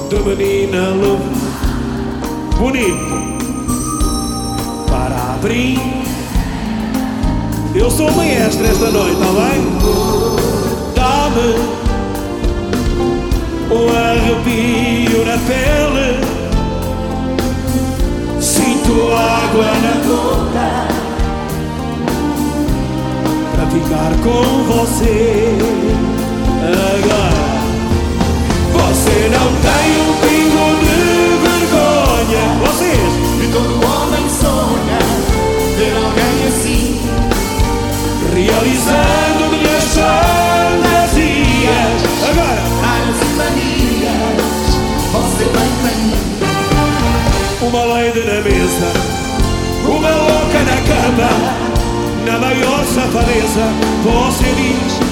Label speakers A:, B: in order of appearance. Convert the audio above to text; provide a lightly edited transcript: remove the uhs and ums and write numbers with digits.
A: de menina bonito para abrir. Eu sou maestro esta noite, tá bem? Dá-me um arrepio na pele, sinto água na boca para ficar com você. Agora você não tem um pingo de vergonha. Vocês,
B: E todo homem sonha ter alguém assim,
A: realizando minhas fantasias. Agora,
B: raios e manias, você vem para mim.
A: uma lady na mesa, uma louca na cama, na maior safadeza. Você diz